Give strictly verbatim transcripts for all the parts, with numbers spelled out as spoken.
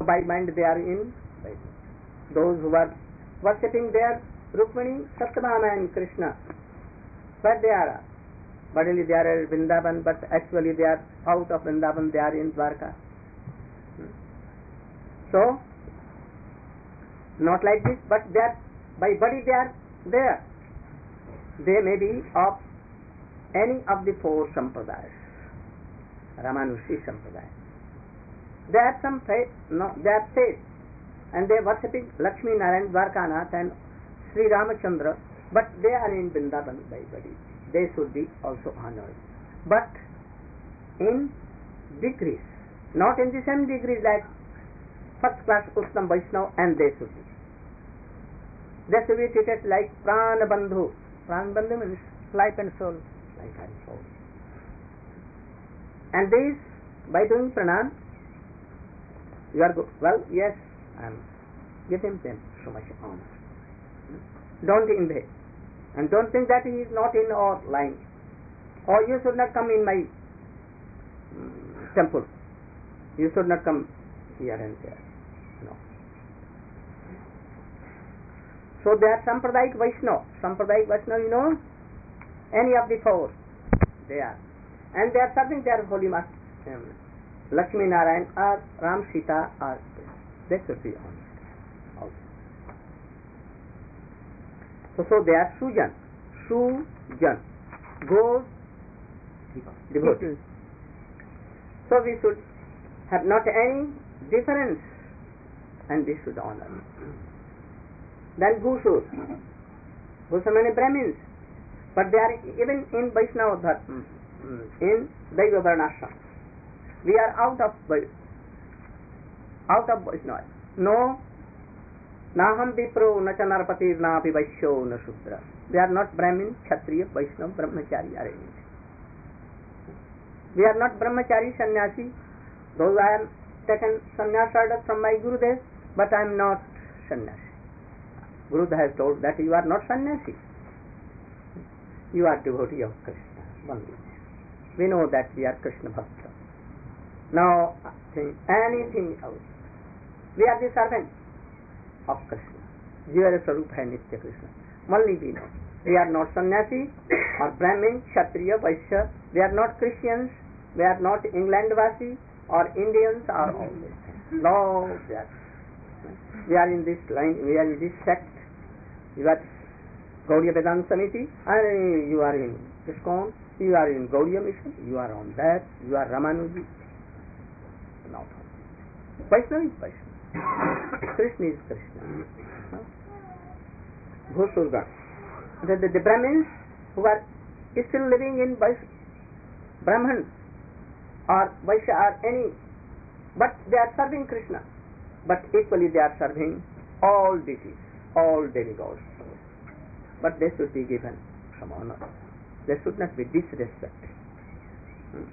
by mind they are in Vaishnav. Those who are worshipping their Rukmini, Satyabhama and Krishna, where they are? Bodily they are at Vrindavan, but actually they are out of Vrindavan, they are in Dwarka. So, not like this, but they are, by body they are there. They may be of any of the four sampradayas, Ramanushi Sampradaya. They have some faith, no, they have faith, and they are worshipping Lakshmi Narayan, Dwarkanath and Sri Ramachandra, but they are in Vrindavan by body. They should be also honored, but in degrees, not in the same degrees like first class Uttam Vaishnava, and they should be. They should be treated like Prana Bandhu. Prana Bandhu means life and soul, life and soul. And this, by doing pranam, you are good. Well, yes, I am giving them so much honor. Don't invade. And don't think that he is not in our line. Or you should not come in my um, temple. You should not come here and there. No. So they are Sampradayik Vaishnava. Sampradayik Vaishnava, you know, any of the four, they are. And they are serving their holy master, um, Lakshmi Narayan or Ram Sita, or they should be honest also. So, so they are Sujan. Sujan. Goes devotees. So we should have not any difference, and we should honor. Then Bhusur. Bhusur means Brahmins. But they are even in Vaishnava Dharma, in Daiva Varnashram. We are out of out of Vaishnava. No, Naham Vipro, Nacha Narpatir, Napi Vaishyo, Na Shudra. They are not Brahmin, Kshatriya, Vaishnava, Brahmachari are in it. We are not Brahmachari, Sannyasi. Though I am taken sannyas order from my Gurudev, but I am not sannyasi. Guru has told that you are not sannyasi. You are devotee of Krishna only. We know that we are Krishna Bhakta. Now, think anything else. We are the servants of Krishna. Jiva Swarup hai Nitya Krishna. Only we know. We are not sannyasi or Brahmin, Kshatriya, Vaishya. We are not Christians. We are not Englandvasi or Indians or all these things. No, we are, we are in this line, we are in this sect. You are Gaudiya Vedanta Samiti, and you are in ISKCON, you are in Gaudiya Mission, you are on that, you are Ramanuji. No. Vaishnava is Vaishnava. Krishna is Krishna. No? Bhusurga. The, the, the Brahmins who are still living in Brahman or Vaishya or any, but they are serving Krishna. But equally they are serving all deities, all demigods. But they should be given some honor. They should not be disrespected. Hmm.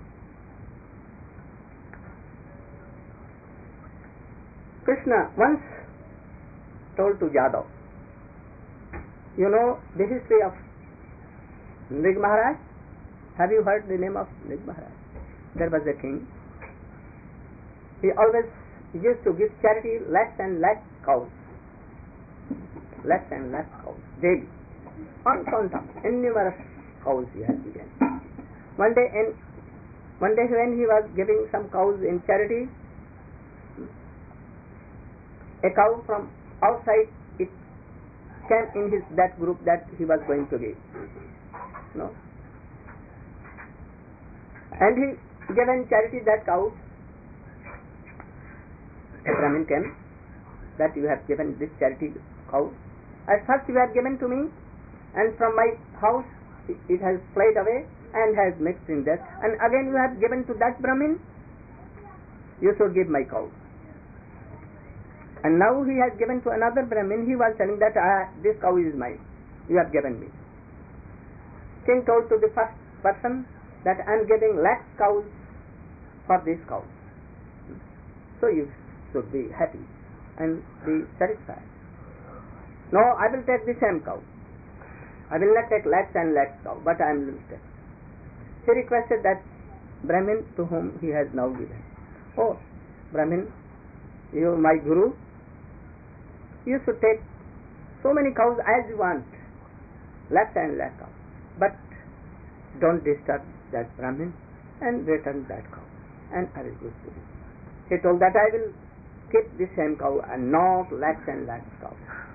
Krishna once told to Jadav, you know the history of Nrig Maharaj? Have you heard the name of Nrig Maharaj? There was a king. He always used to give charity less and less cows. Less and less cows daily. On count of numerous cows he has given. One day, in, one day when he was giving some cows in charity, a cow from outside it came in his that group that he was going to give. No, and he given charity that cow. A Brahmin came that you have given this charity cow. At first you have given to me, and from my house it has fled away and has mixed in that, and again you have given to that Brahmin. You should give my cow. And now he has given to another Brahmin. He was telling that ah, this cow is mine. You have given me. King told to the first person that I am giving lakhs cows for this cow. So you should be happy and be satisfied. No, I will take the same cow. I will not take lakhs and lakhs cow, but I am limited. He requested that Brahmin to whom he has now given. Oh, Brahmin, you my guru, you should take so many cows as you want, lakhs and lakh cows, but don't disturb that Brahmin and return that cow, and I will go to you. He told that I will keep the same cow and not lakhs and lakhs cows.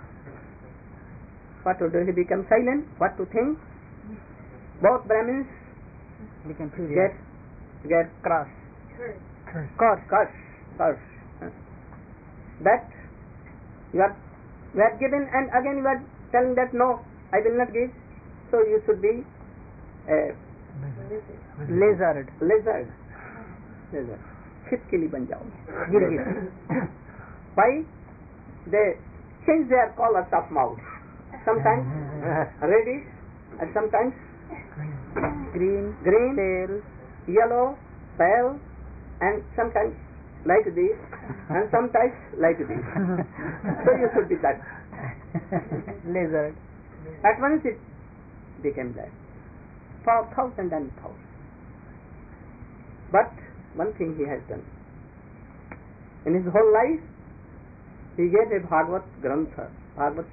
What to do? He became silent. What to think? Both Brahmins became get get cross. Curse. Curse. curse, curse, curse. That you are you are given, and again you are telling that no, I will not give. So you should be a Lizard. lizard. Lizard. छिपकली बन जाओ. गिरगिट. Why? They change their colors of mouth. Sometimes reddish, and sometimes Green. green, Tail. yellow, pale, and sometimes like this, and sometimes like this. So you should be that. Lizard. At once it became that. For thousand and thousand. But one thing he has done. In his whole life, he gave a Bhagavad Grantha, Bhagavad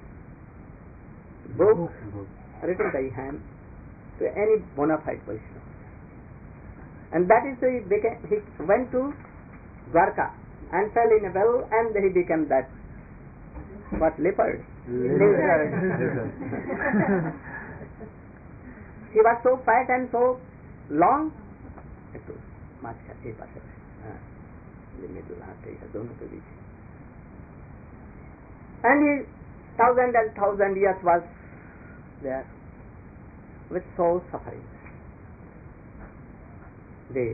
book written by hand to any bona fide Vaishnava. And that is why he, became, he went to Dwarka and fell in a well, and he became that, what, leopard? Lizard. He was so fat and so long. तो माछ का एक पास है, middle हाथ है दोनों के बीच. And he thousand and thousand years was there with soul suffering. The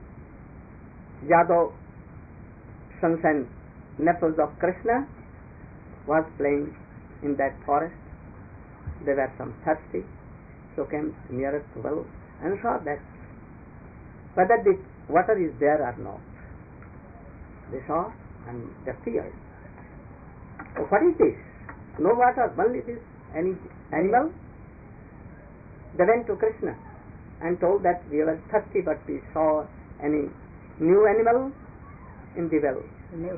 Yadav sons and nephews of Krishna was playing in that forest. They were some thirsty, so came nearer to well and saw that whether the water is there or not. They saw and they feared. Oh, what is this? No water, only this any animal. They went to Krishna and told that we were thirsty, but we saw any new animal in the well.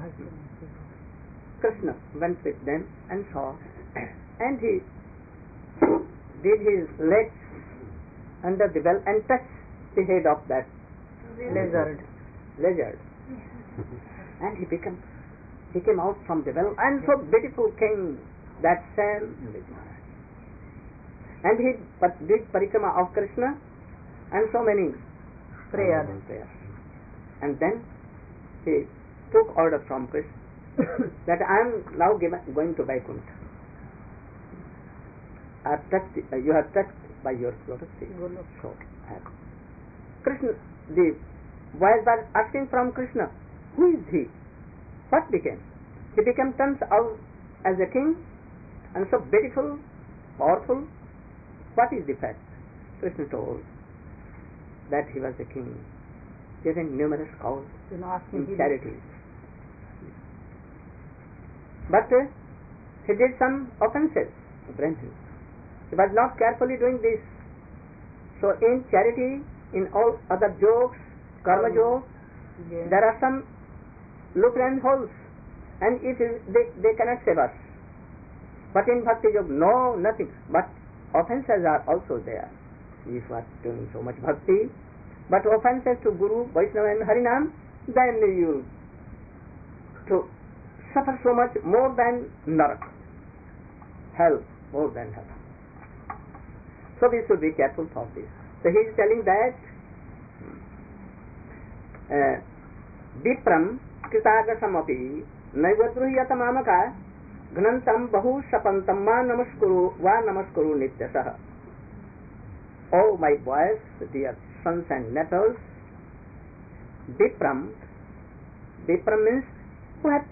Krishna went with them and saw, and he did his legs under the well and touched the head of that Lizard. lizard. And he became, he came out from the well, and so beautiful king, that same lizard. And he did parikrama of Krishna, and so many Prayers. prayers. And then he took order from Krishna that I am now given, going to Vaikuntha. I have touched, uh, you have touched by your lotus feet. So, I have. Krishna, the boys were asking from Krishna, who is he? What became? He became turns out as a king, and so beautiful, powerful. What is the fact? Krishna told that he was a king, giving numerous cows in charities. But uh, he did some offenses, Brahmin. He was not carefully doing this. So in charity, in all other jokes, karma jokes, Yeah. there are some loopholes holes, and if they, they cannot save us. But in bhakti yoga, no, nothing. But offenses are also there. If you are doing so much bhakti, but offenses to Guru, Vaishnava and Harinam, then you to suffer so much more than narak, hell, more than hell. So we should be careful for this. So he is telling that Vipram Kritagashamapi Naivadruhyata Mamaka Gnantam Bahu Shapantam Ma Namaskuru Va Namaskuru Nityasaha. Oh my boys, dear sons and nephews, Vipram, Vipram means who have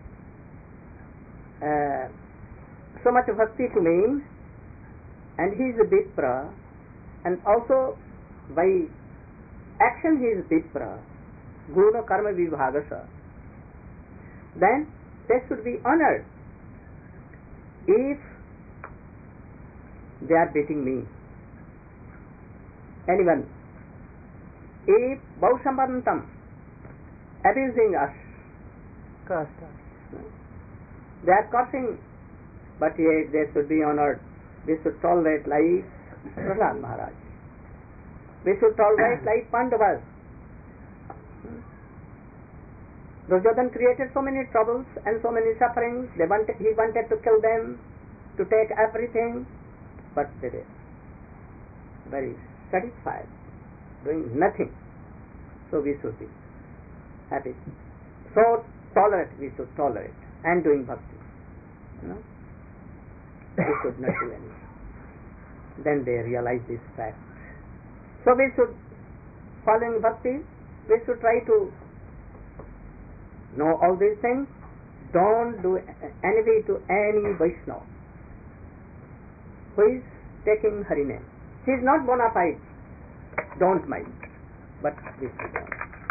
uh, so much bhakti to me, and he is a Vipra, and also by action he is Vipra, Guna Karma Vibhagasa. Then they should be honored if they are beating me. Anyone, if Bausambantam abusing us, Caste. They are cursing, but yet they should be honored. We should tolerate like Prahlad Maharaj. We should tolerate like Pandavas. Duryodhana created so many troubles and so many sufferings. They wanted, he wanted to kill them, to take everything, but they were very satisfied, doing nothing. So we should be happy. So tolerate, we should tolerate, and doing bhakti. You know? We should not do anything. Then they realize this fact. So we should, following bhakti, we should try to know all these things. Don't do envy to any Vaishnava who is taking Hari name. He is not bona fide. Don't mind. But we should not.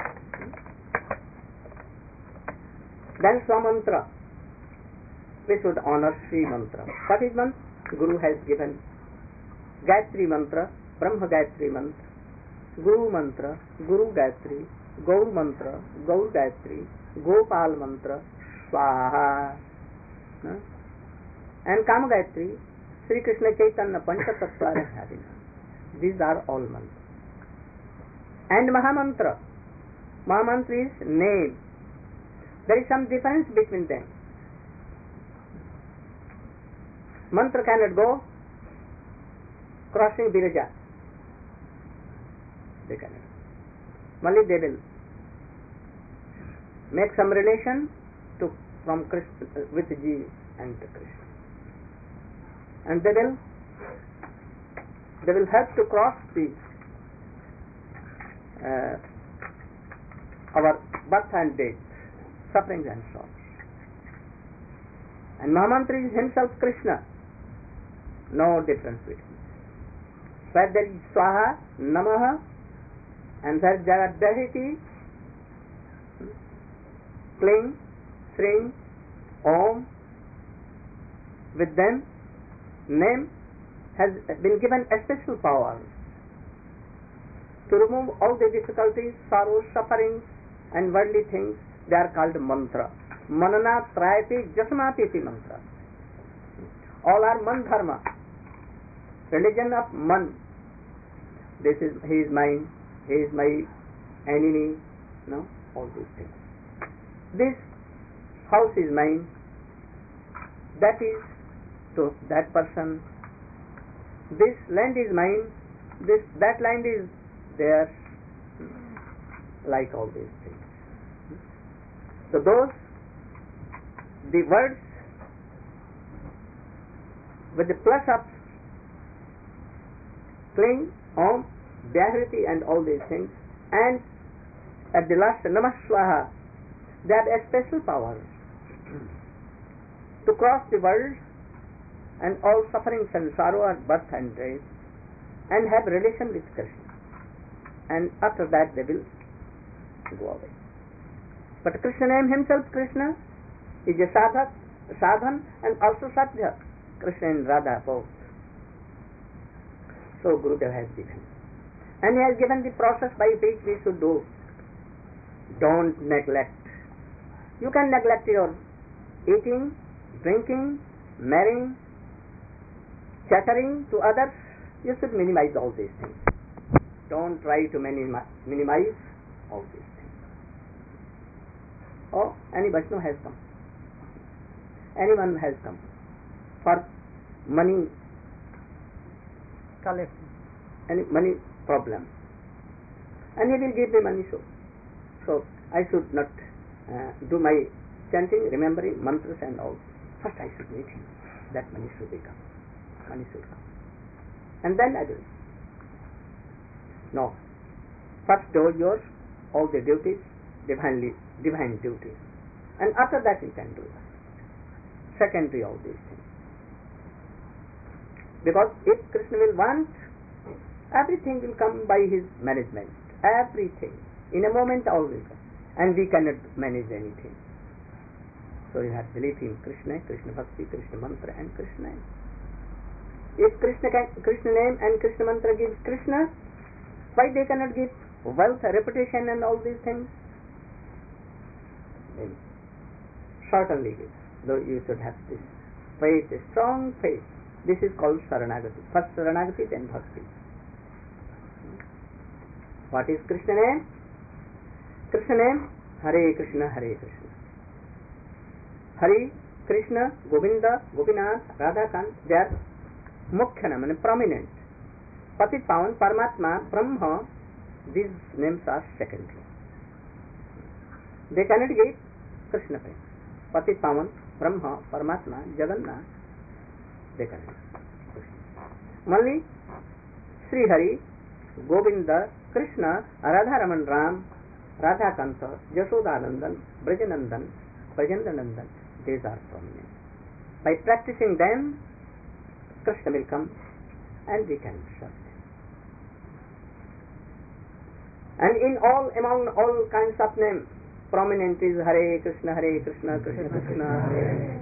Then Swamantra. We should honor Sri Mantra. What is mantra? Guru has given Gayatri Mantra, Brahma Gayatri Mantra, Guru Mantra, Guru Gayatri, Gaur Mantra, Gaur Gayatri, Gopal Mantra, Swaha, huh? and Kama Gayatri, Sri Krishna Chaitanya Pancha Tattva Hadina. These are all mantras. And Mahamantra. Mahamantra is name. There is some difference between them. Mantra cannot go crossing Viraja. They cannot. Only they will make some relation to from Krishna with Ji and Krishna, and they will they will have to cross the uh, our birth and death, sufferings and sorrows. And Mahamantra is himself Krishna. No difference between. Where there is Swaha, Namaha, and where there are deity, Kling, Sring, Om, with them, name has been given a special power to remove all the difficulties, sorrows, sufferings, and worldly things. They are called mantra. Manana trayati jasamapiti mantra. All are man dharma. Religion of man. This is, he is mine, he is my enemy. No, all these things. This house is mine. That is to that person. This land is mine. This that land is theirs. Like all these things. So those the words with the plus of Kling, Om, Vyahriti and all these things, and at the last Namah Swaha, they have a special power to cross the world and all sufferings and sorrow at birth and death, and have relation with Krishna. And after that they will go away. But Krishna name himself, Krishna, is a sadhak, sadhan, and also sadhya. Krishna and Radha both. So Gurudev has given. And he has given the process by which we should do. Don't neglect. You can neglect your eating, drinking, marrying, chattering to others. You should minimize all these things. Don't try to minimi- minimize all these things. Oh, any Vaishnava has come. Anyone has come for money, Collection. any money problem, and he will give the money. So, so I should not uh, do my chanting, remembering mantras and all. First I should meet him. That money should become. Money should come, and then I will. No. First do yours all the duties, divinely divine duties, and after that you can do that. Secondary all these things. Because if Krishna will want, everything will come by his management. Everything. In a moment all will come. And we cannot manage anything. So you have belief in Krishna, Krishna Bhakti, Krishna Mantra and Krishna name. If Krishna can, Krishna name and Krishna Mantra gives Krishna, why they cannot give wealth, reputation and all these things? certainly gives. Though you should have this faith, a strong faith. This is called Saranagati. First Saranagati, then Bhakti. What is Krishna name? Krishna name, Hare Krishna, Hare Krishna. Hari, Krishna, Govinda, Gopinath, Radhakant, they are mukhya names, means prominent. Patit Pavan, Paramatma, Brahma, these names are secondary. They cannot give Krishna name. Patit Pavan, Brahma, Paramatma, Jagannath, they cannot give Krishna. Only Sri Hari, Govinda, Krishna, Radharaman Ram, Radhakanta, Jashodanandan, Brajanandan, Brajandanandan, these are prominent. By practicing them, Krishna will come and we can serve them. And in all, among all kinds of names, prominent is Hare Krishna, Hare Krishna, Krishna Krishna, Hare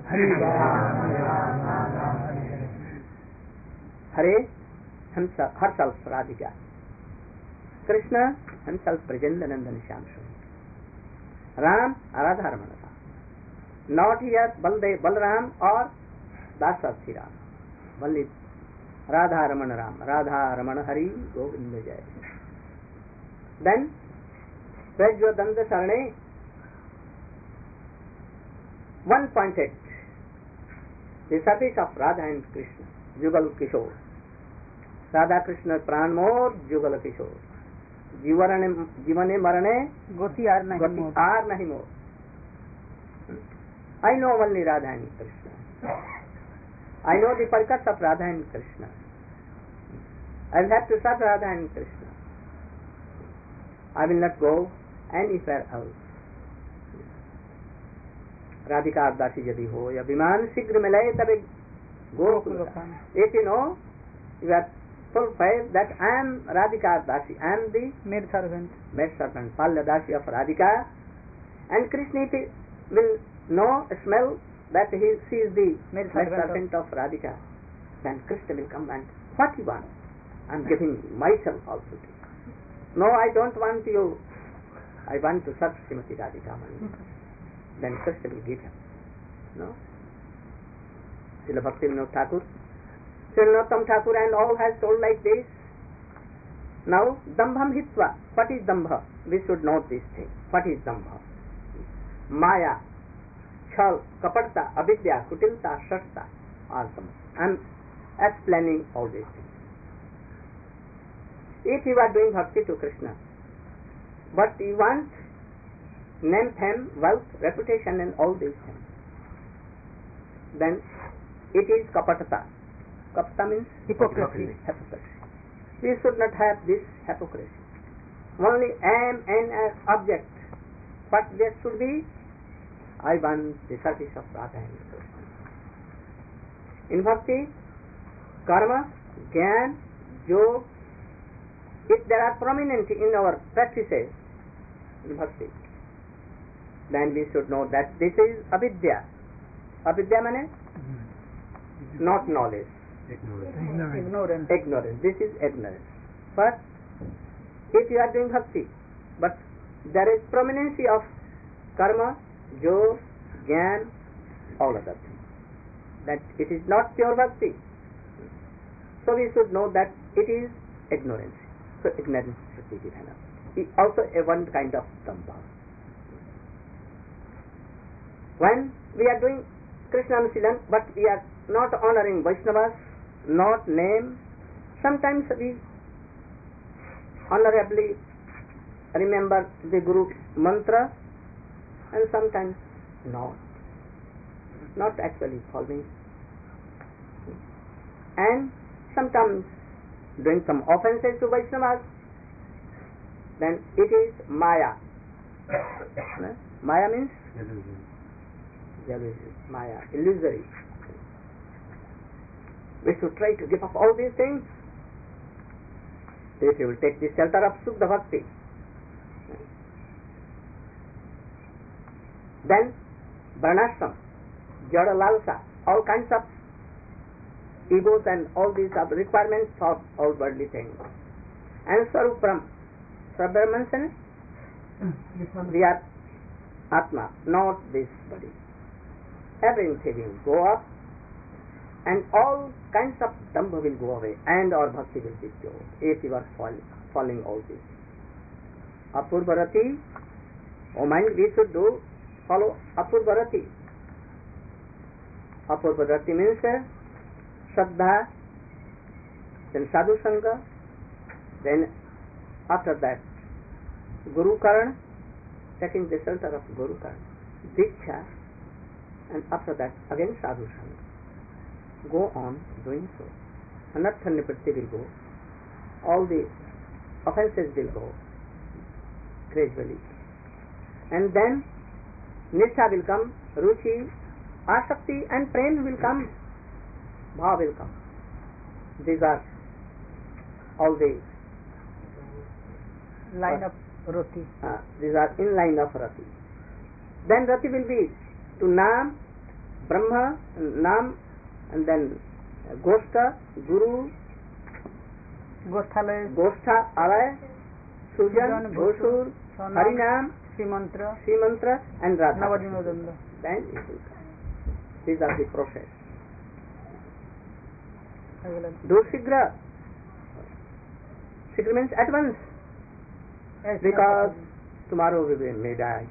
Hare. Hare himself, herself Radhika. Krishna himself Brajandanandan Shyamsundar. Ram, Radharamana. Not here Baldev, Balram or Dasarthi Ram. Only Radharamana Ram, Radharamana Hari Govinda Jaya. Then Prajwadanda Sarane one point eight. The service of Radha and Krishna, Jugal Kishore. Radha Krishna Pranmor, Jugal Kishore. Jivane Jivane Marane, Goti are nahi Goti more. are nahi more. I know only Radha and Krishna. I know the purpose of Radha and Krishna. I will have to serve Radha and Krishna. I will not go anywhere else. Radhika Dasi Jadi ho, ya Viman Shigra Milay Tabe Gokula. If you know, you have full faith that I am Radhika Dasi, I am the Maid servant. maid servant, Palya Dasi of Radhika, and Krishna will know, smell that he sees the Maid maid servant servant of Radhika. Then Krishna will come and what you want? I am giving myself also to you. No, I don't want you. I want to serve Srimati Radhika. Then Krishna will give him. No? Srila Bhaktivinoda Thakur, Srila Narottam Thakur and all has told like this. Now, Dambham Hitva. What is Dambha? We should know this thing. What is Dambha? Maya, Chal, Kapadta, Avidya, Kutilta, Shasta are some. I am explaining all these things. If you are doing bhakti to Krishna, but you want name, fame, wealth, reputation and all these things, then it is kapatata. Kapata means Hypocrisy. Hypocrisy. We should not have this hypocrisy. Only aim and object. What there should be? I want the service of Radha and Krishna. In bhakti, karma, jnana, yoga, if there are prominent in our practices in bhakti, then we should know that this is avidya. Avidya means not knowledge. Ignorance. Ignorance. Ignorance. This is ignorance. But if you are doing bhakti, but there is prominency of karma, yoga, jnana, all other things, that it is not pure bhakti. So we should know that it is ignorance. So ignorance should be given up. It also a one kind of dambha. When we are doing Krishna Anusilan, but we are not honoring Vaishnavas, not name, sometimes we honorably remember the Guru mantra, and sometimes not. Not actually following. And sometimes doing some offenses to Vaishnavas, then it is Maya. Maya means? Illusion. Maya, illusory. We should try to give up all these things. If you will take the shelter of Suddha Bhakti, then Varnashram, Jada Lalsa, all kinds of egos and all these are requirements of all worldly things. And Sarupram, Sarbrahman, we are Atma, not this body. everything will go up, and all kinds of dambha will go away, and our bhakti will be pure if you are following, following all this. Apurvarati, oh mind, we should do follow Apurvarati. Apurvarati means uh, Shraddha, then Sadhu Sangha, then after that Guru Karana, taking the shelter of Guru Karana, Diksha, and after that again Sadhu Sangha. Go on doing so. Anartha Nipatti will go. All the offenses will go gradually. And then Nishtha will come, Ruchi, Asakti and Prem will come, Bhav will come. These are all the line of Rati. Uh, these are in line of Rati. Then Rati will be to Nam, Brahma, Nam, and then Goshtha, Guru, Gosthalaya, Goshtha, Alay, Sujan, Gosur, Harinam, Srimantra, Srimantra, and Radha. Navadinodanda. Then it will come. These are the process. Do Shigra. Shigra means at once. Yes, Because tomorrow we may die.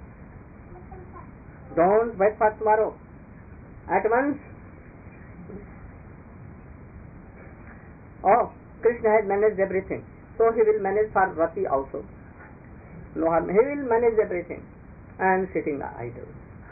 Don't wait for tomorrow. At once. Oh, Krishna has managed everything. So he will manage for Rati also. No harm. He will manage everything. And sitting idle.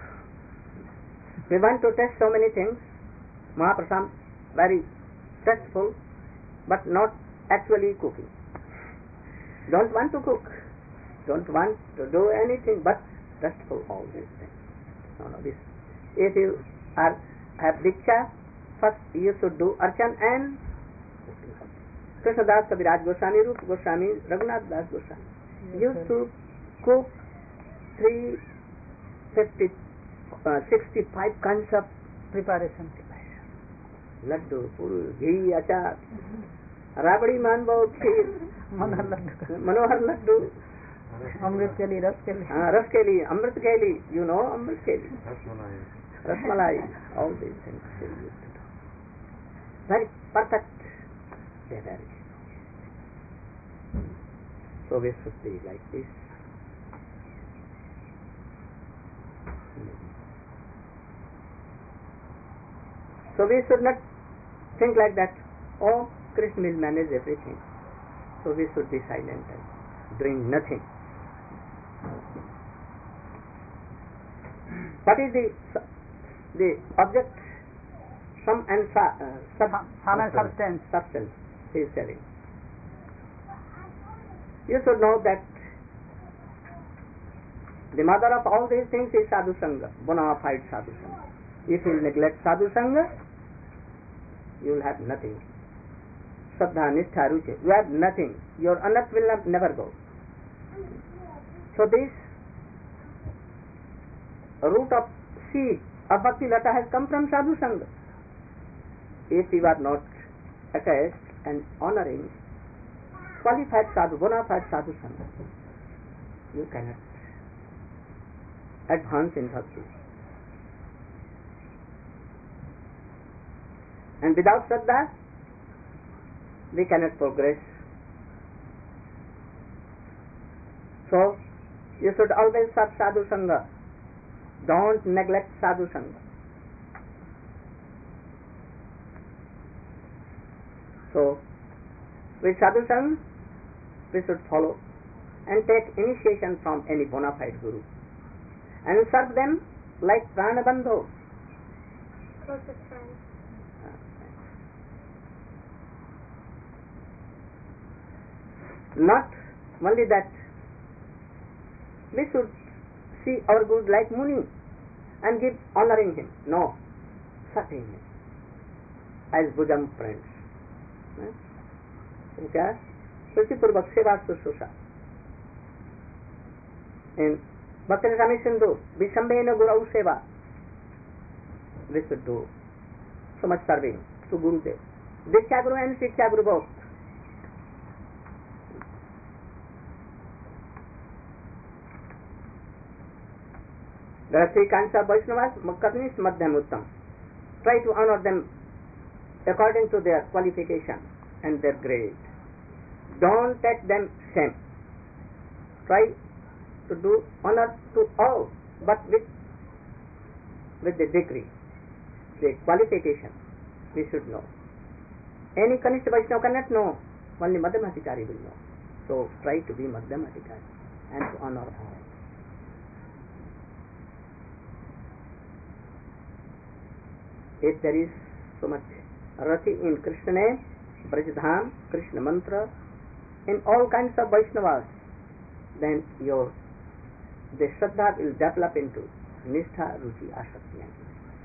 We want to test so many things. Mahaprasad, very tasteful, but not actually cooking. Don't want to cook. Don't want to do anything but tasteful all these things. No, no, this. If you are have Diksha, first you should do Archan and Krishnadas Kaviraj Goswami, Rup Goswami, Raghunath Das Goswami. Yes, Used to cook three fifty, uh, sixty-five kinds of preparation. Laddu, pul, ghee, achar, rabdi, manbo, kheer, Manohar Laddu, manohar laddu, Amrit ke liye, ras ke liye. uh, ras ke liye, amrit ke liye, you know amrit ke liye, rasmalai, all these things they used to do. Very perfect. They are very. So we should be like this. So we should not think like that, oh, Krishna will manage everything. So we should be silent and doing nothing. What is the the object? Sum and sa, uh, sub, Sum and substance. Substance, he is telling. You should know that the mother of all these things is Sadhu Sangha, bona fide Sadhu Sangha. If you neglect Sadhu Sangha, you will have nothing. Shraddha, Nishtha, Ruchi, you have nothing. Your anat will not, never go. So this root of seed of Bhakti Lata has come from Sadhu Sangha. If you are not attached and honoring qualified sadhu, bona fide sadhu sangha, you cannot advance in bhakti. And without Shraddha, we cannot progress. So, you should always serve sadhu sangha. Don't neglect sadhu sangha. So, with sadhu sangha, we should follow and take initiation from any bona fide guru and serve them like pranabandho. Closest friends. Not only that, we should see our Guru like Muni and give honoring him. No, serving him as bosom friends. क्या प्रीतिपूर्वक सेवा शुश्रूषा in Bhakti Rasamrita Sindhu, Visambhena Guru Seva, we should do so much serving to Gurudev, Diksha Guru and Shiksha Guru both. There are three kinds of Vaishnavas, Karnish, Madhyam, Uttam. Try to honor them according to their qualification and their grade. Don't take them shame. Try to do honor to all, but with with the degree, the qualification we should know. Any Kanishta Vaishnava cannot know, only Madhyam Adhikari will know. So try to be Madhyam Adhikari and to honor all. If there is so much rati in Krishna name, Brajadham, Krishna mantra, in all kinds of Vaishnavas, then your the Shraddha will develop into Nishtha, Ruchi, Asakti and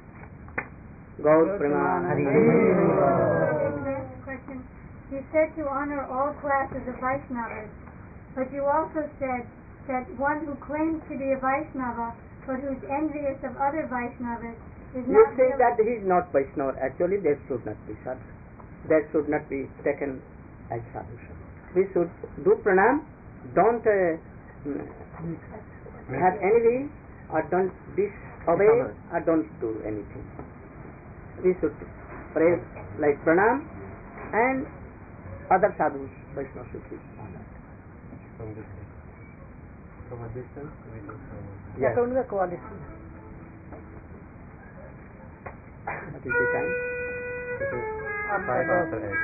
Gaur Prema Hari. Last question. You said to honor all classes of Vaishnavas, but you also said that one who claims to be a Vaishnava but who's envious of other Vaishnavas is You not say really... that he is not Vaishnava. Actually, that should not be sadhu. That should not be taken as sadhu. We should do pranam, don't uh, have envy, or don't disobey, or don't do anything. We should pray like pranam, and other sadhus, Vaishnava should be honored. From distance. From a distance, we can follow. Yes. According to the quality. What is the time? It is five after eight.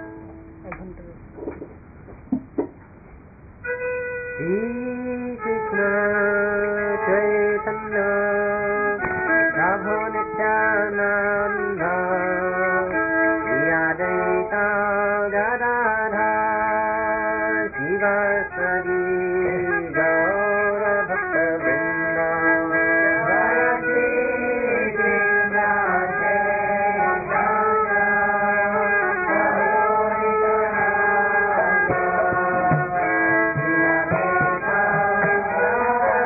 Shri Krishna Chaitanya Prabhu Nityananda Shri Advaita Gadadha Shivasari Gaura Bhakta Vrinda Jaya Shri Krishna Chaitanya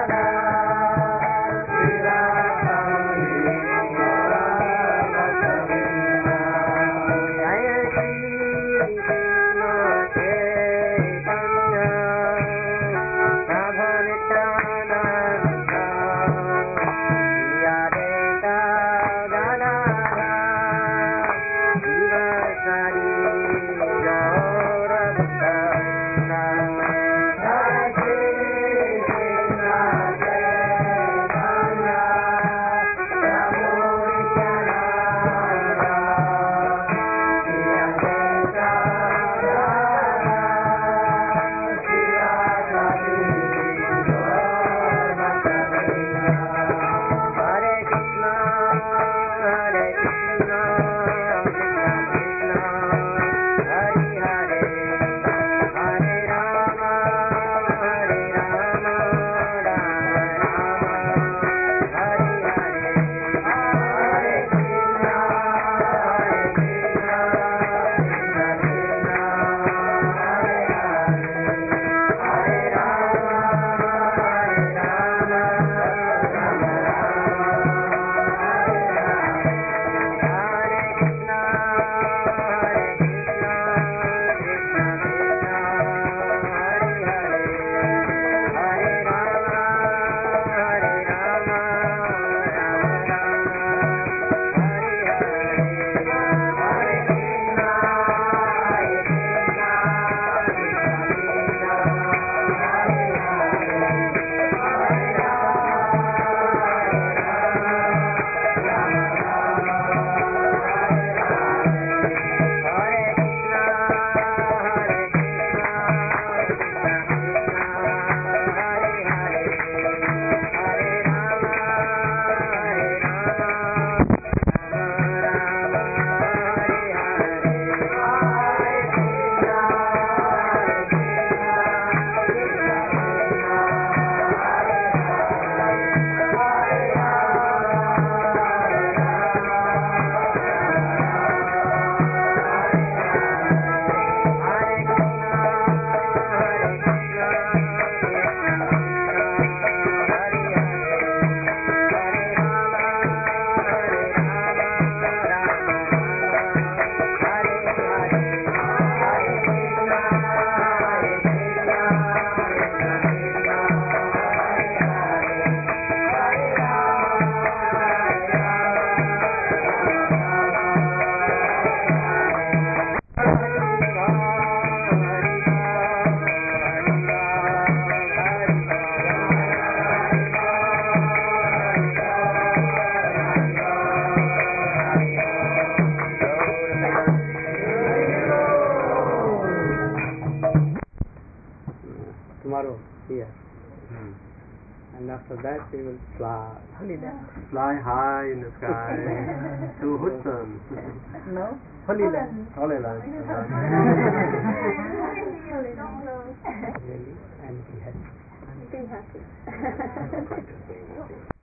And after that we will fly. Holy land. Fly high in the sky to Hudson. No? Holy land. Holy land. Really, and be happy. Be happy.